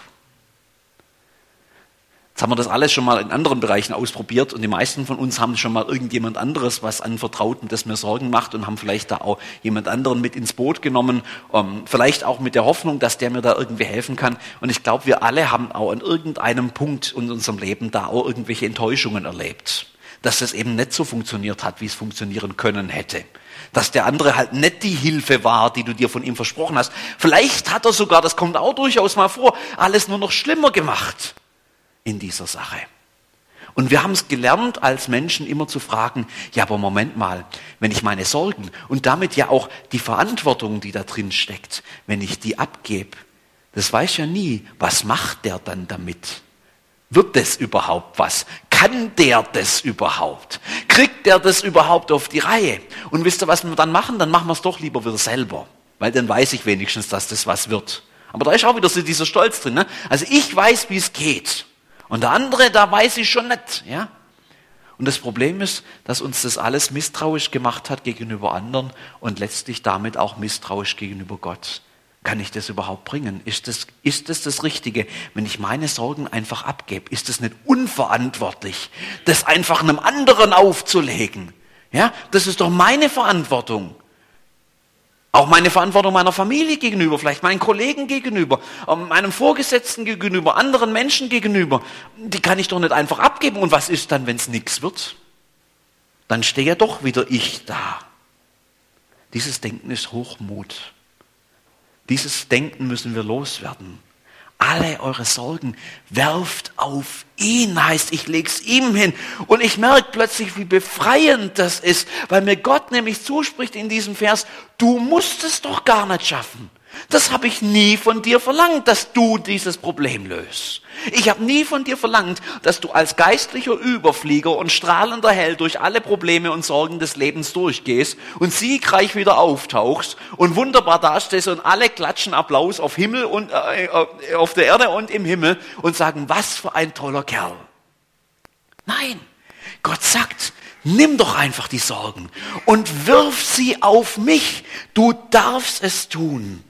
Jetzt haben wir das alles schon mal in anderen Bereichen ausprobiert und die meisten von uns haben schon mal irgendjemand anderes, was anvertraut und das mir Sorgen macht und haben vielleicht da auch jemand anderen mit ins Boot genommen, um, vielleicht auch mit der Hoffnung, dass der mir da irgendwie helfen kann. Und ich glaube, wir alle haben auch an irgendeinem Punkt in unserem Leben da auch irgendwelche Enttäuschungen erlebt, dass es eben nicht so funktioniert hat, wie es funktionieren können hätte. Dass der andere halt nicht die Hilfe war, die du dir von ihm versprochen hast. Vielleicht hat er sogar, das kommt auch durchaus mal vor, alles nur noch schlimmer gemacht in dieser Sache. Und wir haben es gelernt, als Menschen immer zu fragen, ja, aber Moment mal, wenn ich meine Sorgen und damit ja auch die Verantwortung, die da drin steckt, wenn ich die abgebe, das weiß ja nie, was macht der dann damit? Wird das überhaupt was? Kann der das überhaupt? Kriegt der das überhaupt auf die Reihe? Und wisst ihr, was wir dann machen? Dann machen wir es doch lieber wieder selber, weil dann weiß ich wenigstens, dass das was wird. Aber da ist auch wieder so dieser Stolz drin, ne? Also ich weiß, wie es geht. Und der andere, da weiß ich schon nicht. Ja? Und das Problem ist, dass uns das alles misstrauisch gemacht hat gegenüber anderen und letztlich damit auch misstrauisch gegenüber Gott. Kann ich das überhaupt bringen? Ist das, ist das das Richtige, wenn ich meine Sorgen einfach abgebe? Ist das nicht unverantwortlich, das einfach einem anderen aufzulegen? Ja, das ist doch meine Verantwortung. Auch meine Verantwortung meiner Familie gegenüber, vielleicht meinen Kollegen gegenüber, meinem Vorgesetzten gegenüber, anderen Menschen gegenüber. Die kann ich doch nicht einfach abgeben. Und was ist dann, wenn es nichts wird? Dann stehe ja doch wieder ich da. Dieses Denken ist Hochmut. Dieses Denken müssen wir loswerden. Alle eure Sorgen werft auf ihn, heißt, ich leg's ihm hin. Und ich merke plötzlich, wie befreiend das ist, weil mir Gott nämlich zuspricht in diesem Vers, du musst es doch gar nicht schaffen. Das habe ich nie von dir verlangt, dass du dieses Problem löst. Ich habe nie von dir verlangt, dass du als geistlicher Überflieger und strahlender Held durch alle Probleme und Sorgen des Lebens durchgehst und siegreich wieder auftauchst und wunderbar dastehst und alle klatschen Applaus auf Himmel und äh, auf der Erde und im Himmel und sagen, was für ein toller Kerl. Nein, Gott sagt, nimm doch einfach die Sorgen und wirf sie auf mich. Du darfst es tun.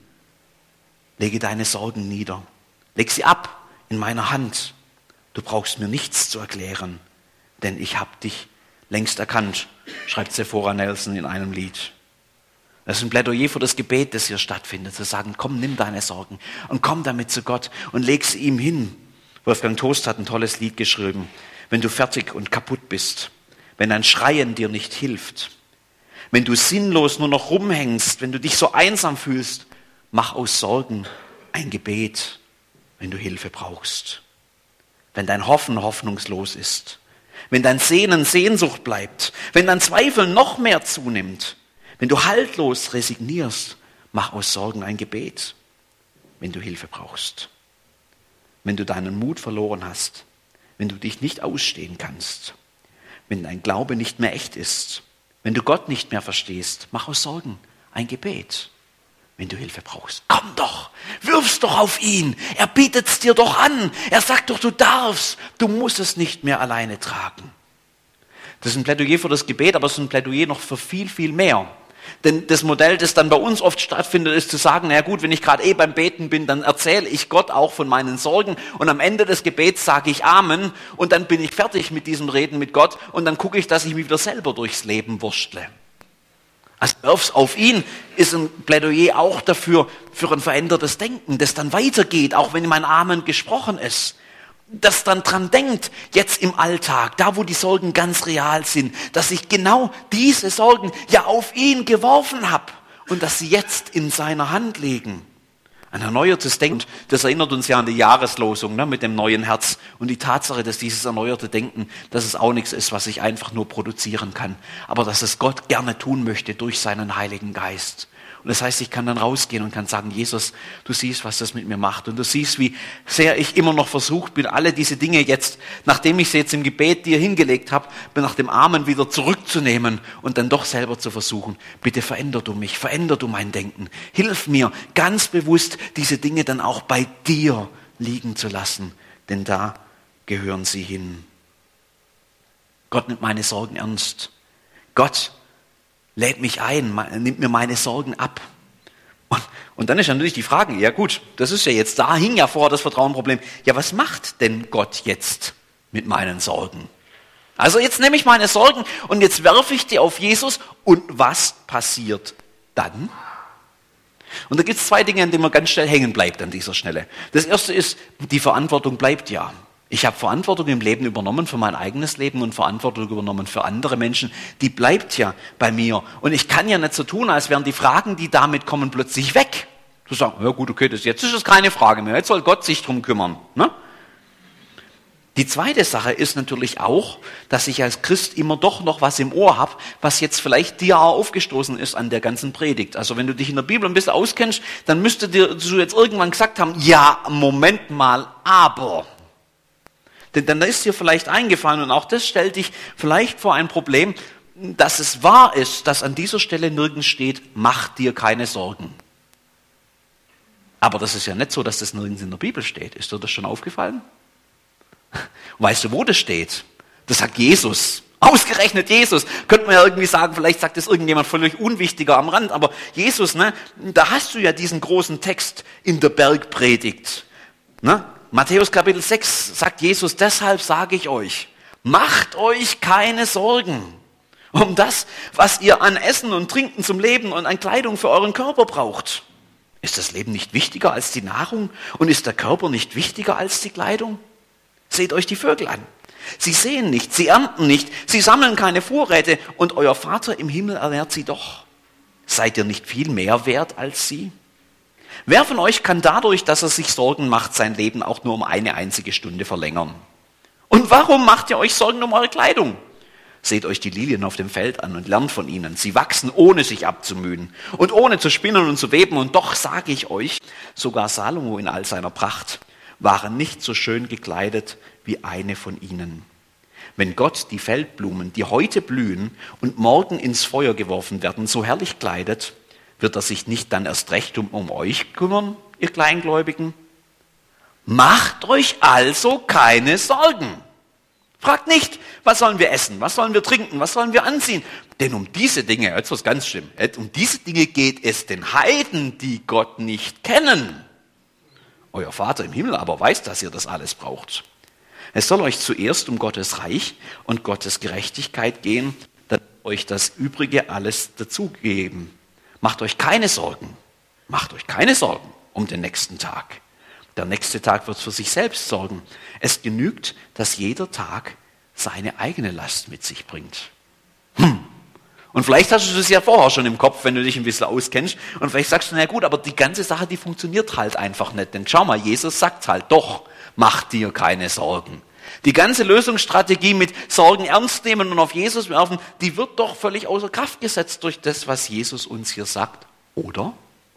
Lege deine Sorgen nieder. Leg sie ab in meiner Hand. Du brauchst mir nichts zu erklären, denn ich habe dich längst erkannt, schreibt Sephora Nelson in einem Lied. Das ist ein Plädoyer für das Gebet, das hier stattfindet, zu sagen, komm, nimm deine Sorgen und komm damit zu Gott und leg sie ihm hin. Wolfgang Toast hat ein tolles Lied geschrieben. Wenn du fertig und kaputt bist, wenn dein Schreien dir nicht hilft, wenn du sinnlos nur noch rumhängst, wenn du dich so einsam fühlst, mach aus Sorgen ein Gebet, wenn du Hilfe brauchst. Wenn dein Hoffen hoffnungslos ist, wenn dein Sehnen Sehnsucht bleibt, wenn dein Zweifel noch mehr zunimmt, wenn du haltlos resignierst, mach aus Sorgen ein Gebet, wenn du Hilfe brauchst. Wenn du deinen Mut verloren hast, wenn du dich nicht ausstehen kannst, wenn dein Glaube nicht mehr echt ist, wenn du Gott nicht mehr verstehst, mach aus Sorgen ein Gebet. Wenn du Hilfe brauchst, komm doch, wirf's doch auf ihn. Er bietet's dir doch an. Er sagt doch, du darfst. Du musst es nicht mehr alleine tragen. Das ist ein Plädoyer für das Gebet, aber es ist ein Plädoyer noch für viel, viel mehr. Denn das Modell, das dann bei uns oft stattfindet, ist zu sagen, na gut, wenn ich gerade eh beim Beten bin, dann erzähle ich Gott auch von meinen Sorgen und am Ende des Gebets sage ich Amen und dann bin ich fertig mit diesem Reden mit Gott und dann gucke ich, dass ich mich wieder selber durchs Leben wurstle. Also wirf's auf ihn ist ein Plädoyer auch dafür, für ein verändertes Denken, das dann weitergeht, auch wenn mein Amen gesprochen ist. Das dann dran denkt, jetzt im Alltag, da wo die Sorgen ganz real sind, dass ich genau diese Sorgen ja auf ihn geworfen habe und dass sie jetzt in seiner Hand liegen. Ein erneuertes Denken, das erinnert uns ja an die Jahreslosung, ne, mit dem neuen Herz und die Tatsache, dass dieses erneuerte Denken, dass es auch nichts ist, was ich einfach nur produzieren kann, aber dass es Gott gerne tun möchte durch seinen Heiligen Geist. Und das heißt, ich kann dann rausgehen und kann sagen, Jesus, du siehst, was das mit mir macht. Und du siehst, wie sehr ich immer noch versucht bin, alle diese Dinge jetzt, nachdem ich sie jetzt im Gebet dir hingelegt habe, nach dem Amen wieder zurückzunehmen und dann doch selber zu versuchen. Bitte veränder du mich, veränder du mein Denken. Hilf mir, ganz bewusst diese Dinge dann auch bei dir liegen zu lassen, denn da gehören sie hin. Gott nimmt meine Sorgen ernst. Gott lädt mich ein, nimmt mir meine Sorgen ab. Und, und dann ist natürlich die Frage, ja gut, das ist ja jetzt, da hing ja vorher das Vertrauenproblem. Ja, was macht denn Gott jetzt mit meinen Sorgen? Also jetzt nehme ich meine Sorgen und jetzt werfe ich die auf Jesus und was passiert dann? Und da gibt es zwei Dinge, an denen man ganz schnell hängen bleibt an dieser Stelle. Das erste ist, die Verantwortung bleibt ja. Ich habe Verantwortung im Leben übernommen für mein eigenes Leben und Verantwortung übernommen für andere Menschen. Die bleibt ja bei mir. Und ich kann ja nicht so tun, als wären die Fragen, die damit kommen, plötzlich weg. Zu sagen, ja gut, okay, das, jetzt ist es keine Frage mehr. Jetzt soll Gott sich drum kümmern. Ne? Die zweite Sache ist natürlich auch, dass ich als Christ immer doch noch was im Ohr habe, was jetzt vielleicht dir auch aufgestoßen ist an der ganzen Predigt. Also wenn du dich in der Bibel ein bisschen auskennst, dann müsste dir du jetzt irgendwann gesagt haben, ja, Moment mal, aber... Denn dann ist dir vielleicht eingefallen, und auch das stellt dich vielleicht vor ein Problem, dass es wahr ist, dass an dieser Stelle nirgends steht, mach dir keine Sorgen. Aber das ist ja nicht so, dass das nirgends in der Bibel steht. Ist dir das schon aufgefallen? Weißt du, wo das steht? Das sagt Jesus Ausgerechnet Jesus. Könnte man ja irgendwie sagen, vielleicht sagt es irgendjemand völlig unwichtiger am Rand, aber Jesus, ne, da hast du ja diesen großen Text in der Bergpredigt. Ne? Matthäus Kapitel sechs sagt Jesus, deshalb sage ich euch, macht euch keine Sorgen um das, was ihr an Essen und Trinken zum Leben und an Kleidung für euren Körper braucht. Ist das Leben nicht wichtiger als die Nahrung und ist der Körper nicht wichtiger als die Kleidung? Seht euch die Vögel an. Sie säen nicht, sie ernten nicht, sie sammeln keine Vorräte und euer Vater im Himmel ernährt sie doch. Seid ihr nicht viel mehr wert als sie? Wer von euch kann dadurch, dass er sich Sorgen macht, sein Leben auch nur um eine einzige Stunde verlängern? Und warum macht ihr euch Sorgen um eure Kleidung? Seht euch die Lilien auf dem Feld an und lernt von ihnen. Sie wachsen, ohne sich abzumühen und ohne zu spinnen und zu weben. Und doch sage ich euch, sogar Salomo in all seiner Pracht war nicht so schön gekleidet wie eine von ihnen. Wenn Gott die Feldblumen, die heute blühen und morgen ins Feuer geworfen werden, so herrlich kleidet, wird er sich nicht dann erst recht um, um euch kümmern, ihr Kleingläubigen? Macht euch also keine Sorgen. Fragt nicht, was sollen wir essen, was sollen wir trinken, was sollen wir anziehen? Denn um diese Dinge, jetzt was ganz schlimm, um diese Dinge geht es den Heiden, die Gott nicht kennen. Euer Vater im Himmel aber weiß, dass ihr das alles braucht. Es soll euch zuerst um Gottes Reich und Gottes Gerechtigkeit gehen, dann euch das Übrige alles dazugeben. Macht euch keine Sorgen, macht euch keine Sorgen um den nächsten Tag. Der nächste Tag wird für sich selbst sorgen. Es genügt, dass jeder Tag seine eigene Last mit sich bringt. Hm. Und vielleicht hast du das ja vorher schon im Kopf, wenn du dich ein bisschen auskennst. Und vielleicht sagst du, na gut, aber die ganze Sache, die funktioniert halt einfach nicht. Denn schau mal, Jesus sagt halt doch, mach dir keine Sorgen. Die ganze Lösungsstrategie mit Sorgen ernst nehmen und auf Jesus werfen, die wird doch völlig außer Kraft gesetzt durch das, was Jesus uns hier sagt. Oder?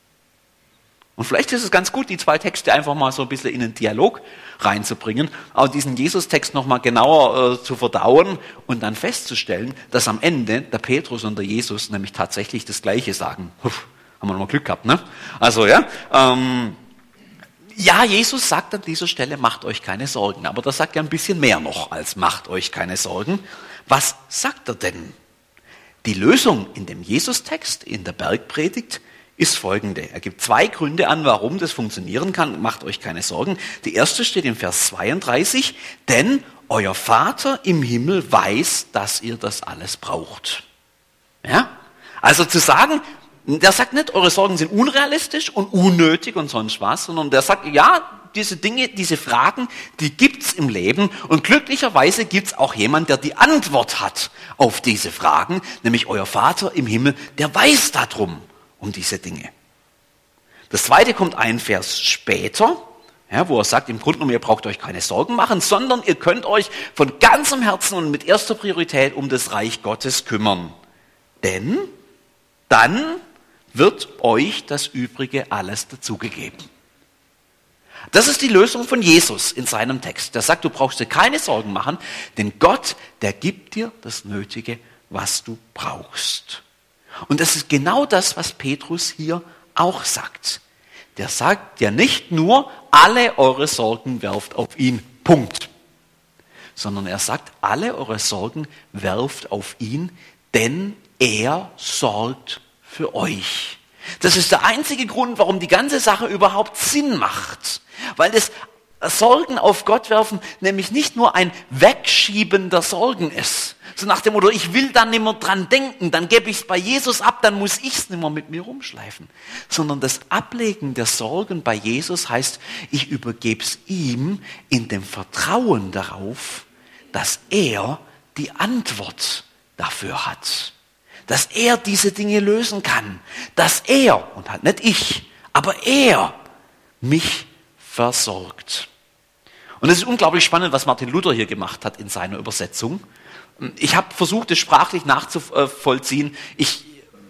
Und vielleicht ist es ganz gut, die zwei Texte einfach mal so ein bisschen in einen Dialog reinzubringen, auch diesen Jesus-Text nochmal genauer äh, zu verdauen und dann festzustellen, dass am Ende der Petrus und der Jesus nämlich tatsächlich das Gleiche sagen. Uff, haben wir nochmal Glück gehabt, ne? Also, ja, ähm, ja, Jesus sagt an dieser Stelle, macht euch keine Sorgen, aber das sagt ja ein bisschen mehr noch als macht euch keine Sorgen. Was sagt er denn? Die Lösung in dem Jesus-Text, in der Bergpredigt, ist folgende. Er gibt zwei Gründe an, warum das funktionieren kann. Macht euch keine Sorgen. Die erste steht in Vers zweiunddreißig. Denn euer Vater im Himmel weiß, dass ihr das alles braucht. Ja? Also zu sagen, der sagt nicht, eure Sorgen sind unrealistisch und unnötig und sonst was, sondern der sagt, ja, diese Dinge, diese Fragen, die gibt's im Leben und glücklicherweise gibt's auch jemand, der die Antwort hat auf diese Fragen, nämlich euer Vater im Himmel, der weiß darum. Um diese Dinge. Das zweite kommt ein Vers später, ja, wo er sagt, im Grunde genommen, ihr braucht euch keine Sorgen machen, sondern ihr könnt euch von ganzem Herzen und mit erster Priorität um das Reich Gottes kümmern. Denn dann wird euch das Übrige alles dazugegeben. Das ist die Lösung von Jesus in seinem Text. Der sagt, du brauchst dir keine Sorgen machen, denn Gott, der gibt dir das Nötige, was du brauchst. Und das ist genau das, was Petrus hier auch sagt. Der sagt ja nicht nur, alle eure Sorgen werft auf ihn, Punkt. Sondern er sagt, alle eure Sorgen werft auf ihn, denn er sorgt für euch. Das ist der einzige Grund, warum die ganze Sache überhaupt Sinn macht. Weil das Sorgen auf Gott werfen nämlich nicht nur ein Wegschieben der Sorgen ist. So nach dem Motto, ich will da nicht mehr dran denken, dann gebe ich es bei Jesus ab, dann muss ich es nicht mehr mit mir rumschleifen. Sondern das Ablegen der Sorgen bei Jesus heißt, ich übergebe es ihm in dem Vertrauen darauf, dass er die Antwort dafür hat. Dass er diese Dinge lösen kann. Dass er, und halt nicht ich, aber er mich versorgt. Und es ist unglaublich spannend, was Martin Luther hier gemacht hat in seiner Übersetzung. Ich habe versucht, es sprachlich nachzuvollziehen. Ich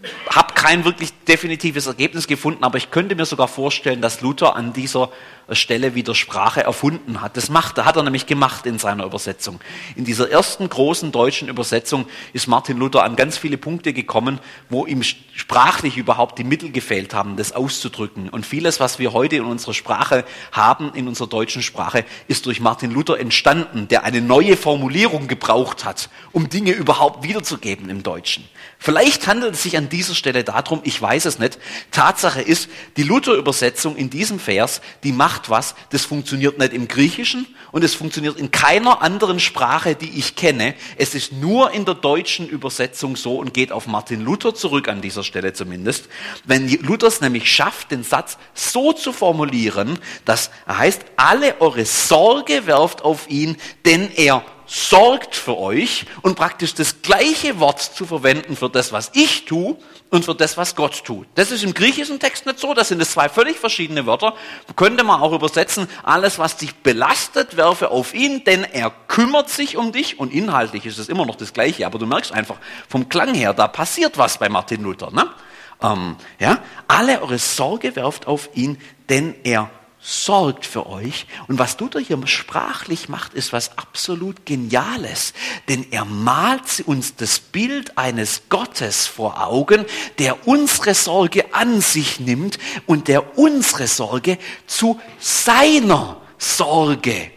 habe kein wirklich definitives Ergebnis gefunden, aber ich könnte mir sogar vorstellen, dass Luther an dieser Stelle wieder Sprache erfunden hat. Das macht, hat er nämlich gemacht in seiner Übersetzung. In dieser ersten großen deutschen Übersetzung ist Martin Luther an ganz viele Punkte gekommen, wo ihm sprachlich überhaupt die Mittel gefehlt haben, das auszudrücken. Und vieles, was wir heute in unserer Sprache haben, in unserer deutschen Sprache, ist durch Martin Luther entstanden, der eine neue Formulierung gebraucht hat, um Dinge überhaupt wiederzugeben im Deutschen. Vielleicht handelt es sich an dieser Stelle darum, ich weiß es nicht. Tatsache ist, die Luther-Übersetzung in diesem Vers, die macht was, das funktioniert nicht im Griechischen und es funktioniert in keiner anderen Sprache, die ich kenne. Es ist nur in der deutschen Übersetzung so und geht auf Martin Luther zurück an dieser Stelle zumindest. Wenn Luther es nämlich schafft, den Satz so zu formulieren, dass er heißt, alle eure Sorge werft auf ihn, denn er sorgt für euch und praktisch das gleiche Wort zu verwenden für das, was ich tue und für das, was Gott tut. Das ist im griechischen Text nicht so, das sind es zwei völlig verschiedene Wörter. Könnte man auch übersetzen, alles, was dich belastet, werfe auf ihn, denn er kümmert sich um dich und inhaltlich ist es immer noch das Gleiche, aber du merkst einfach vom Klang her, da passiert was bei Martin Luther. Ne? Ähm, ja? Alle eure Sorge werft auf ihn, denn er sorgt für euch. Und was Luther hier sprachlich macht, ist was absolut Geniales. Denn er malt uns das Bild eines Gottes vor Augen, der unsere Sorge an sich nimmt und der unsere Sorge zu seiner Sorge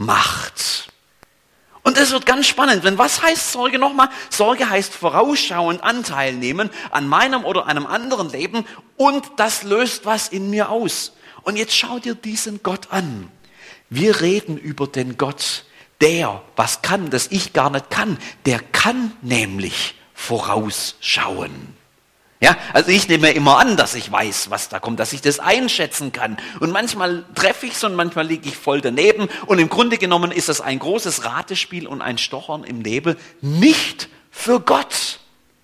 macht. Und das wird ganz spannend, denn was heißt Sorge nochmal? Sorge heißt vorausschauend Anteil nehmen an meinem oder einem anderen Leben und das löst was in mir aus. Und jetzt schau dir diesen Gott an. Wir reden über den Gott, der was kann, das ich gar nicht kann. Der kann nämlich vorausschauen. Ja, also ich nehme immer an, dass ich weiß, was da kommt, dass ich das einschätzen kann. Und manchmal treffe ich es und manchmal liege ich voll daneben. Und im Grunde genommen ist es ein großes Ratespiel und ein Stochern im Nebel. Nicht für Gott.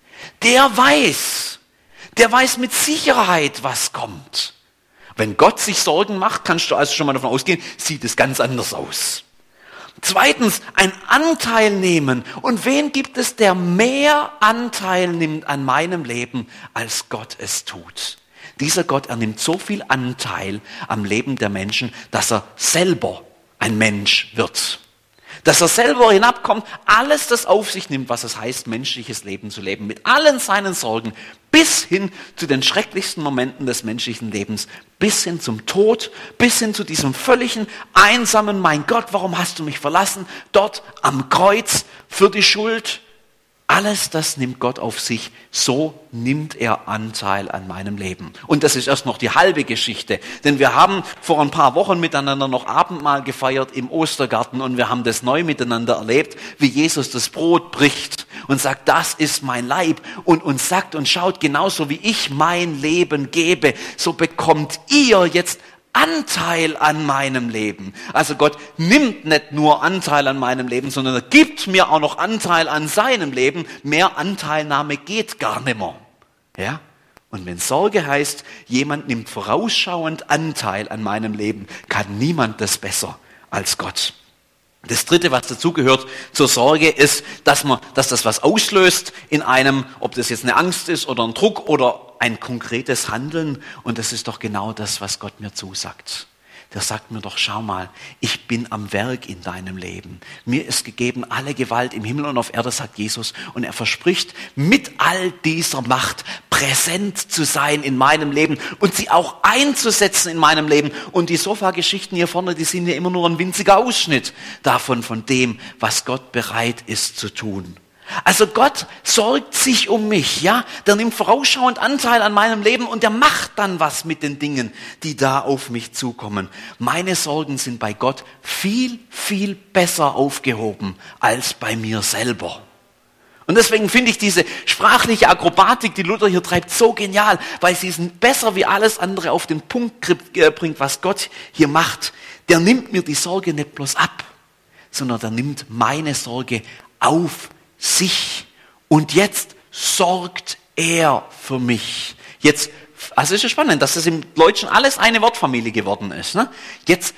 Der weiß, der weiß mit Sicherheit, was kommt. Wenn Gott sich Sorgen macht, kannst du also schon mal davon ausgehen, sieht es ganz anders aus. Zweitens, ein Anteil nehmen. Und wen gibt es, der mehr Anteil nimmt an meinem Leben, als Gott es tut? Dieser Gott, er nimmt so viel Anteil am Leben der Menschen, dass er selber ein Mensch wird. Dass er selber hinabkommt, alles das auf sich nimmt, was es heißt, menschliches Leben zu leben, mit allen seinen Sorgen, bis hin zu den schrecklichsten Momenten des menschlichen Lebens, bis hin zum Tod, bis hin zu diesem völligen, einsamen, mein Gott, warum hast du mich verlassen, dort am Kreuz für die Schuld. Alles das nimmt Gott auf sich, so nimmt er Anteil an meinem Leben. Und das ist erst noch die halbe Geschichte, denn wir haben vor ein paar Wochen miteinander noch Abendmahl gefeiert im Ostergarten und wir haben das neu miteinander erlebt, wie Jesus das Brot bricht und sagt, das ist mein Leib und uns sagt und schaut, genauso wie ich mein Leben gebe, so bekommt ihr jetzt Anteil an meinem Leben. Also Gott nimmt nicht nur Anteil an meinem Leben, sondern er gibt mir auch noch Anteil an seinem Leben. Mehr Anteilnahme geht gar nicht mehr. Ja? Und wenn Sorge heißt, jemand nimmt vorausschauend Anteil an meinem Leben, kann niemand das besser als Gott. Das Dritte, was dazugehört zur Sorge, ist, dass man, dass das was auslöst in einem, ob das jetzt eine Angst ist oder ein Druck oder ein konkretes Handeln. Und das ist doch genau das, was Gott mir zusagt. Der sagt mir doch, schau mal, ich bin am Werk in deinem Leben. Mir ist gegeben alle Gewalt im Himmel und auf Erde, sagt Jesus. Und er verspricht, mit all dieser Macht präsent zu sein in meinem Leben und sie auch einzusetzen in meinem Leben. Und die Sofa-Geschichten hier vorne, die sind ja immer nur ein winziger Ausschnitt davon, von dem, was Gott bereit ist zu tun. Also Gott sorgt sich um mich, ja, der nimmt vorausschauend Anteil an meinem Leben und der macht dann was mit den Dingen, die da auf mich zukommen. Meine Sorgen sind bei Gott viel, viel besser aufgehoben als bei mir selber. Und deswegen finde ich diese sprachliche Akrobatik, die Luther hier treibt, so genial, weil sie es besser wie alles andere auf den Punkt bringt, was Gott hier macht. Der nimmt mir die Sorge nicht bloß ab, sondern der nimmt meine Sorge auf sich. Und jetzt sorgt er für mich. Jetzt, also ist ja spannend, dass das im Deutschen alles eine Wortfamilie geworden ist. Ne? Jetzt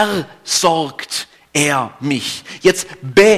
versorgt er mich. Jetzt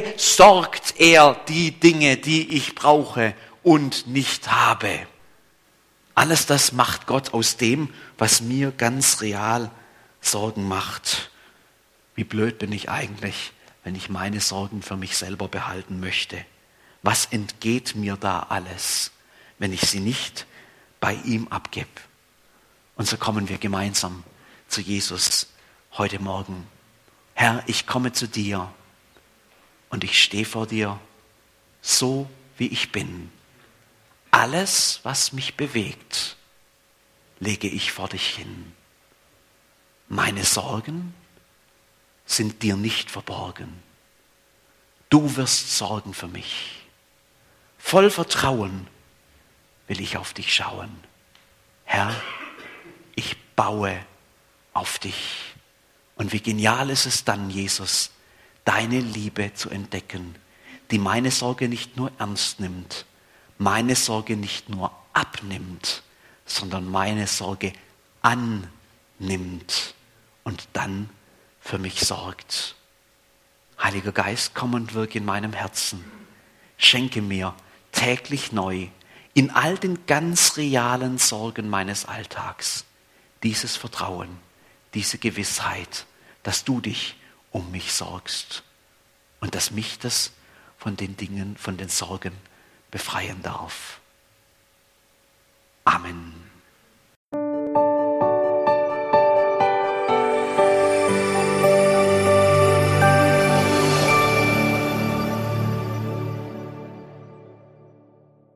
besorgt er die Dinge, die ich brauche und nicht habe. Alles das macht Gott aus dem, was mir ganz real Sorgen macht. Wie blöd bin ich eigentlich, wenn ich meine Sorgen für mich selber behalten möchte. Was entgeht mir da alles, wenn ich sie nicht bei ihm abgebe? Und so kommen wir gemeinsam zu Jesus heute Morgen. Herr, ich komme zu dir und ich stehe vor dir, so wie ich bin. Alles, was mich bewegt, lege ich vor dich hin. Meine Sorgen sind dir nicht verborgen. Du wirst sorgen für mich. Voll Vertrauen will ich auf dich schauen. Herr, ich baue auf dich. Und wie genial ist es dann, Jesus, deine Liebe zu entdecken, die meine Sorge nicht nur ernst nimmt, meine Sorge nicht nur abnimmt, sondern meine Sorge annimmt und dann für mich sorgt. Heiliger Geist, komm und wirke in meinem Herzen. Schenke mir täglich neu, in all den ganz realen Sorgen meines Alltags, dieses Vertrauen, diese Gewissheit, dass du dich um mich sorgst und dass mich das von den Dingen, von den Sorgen befreien darf. Amen.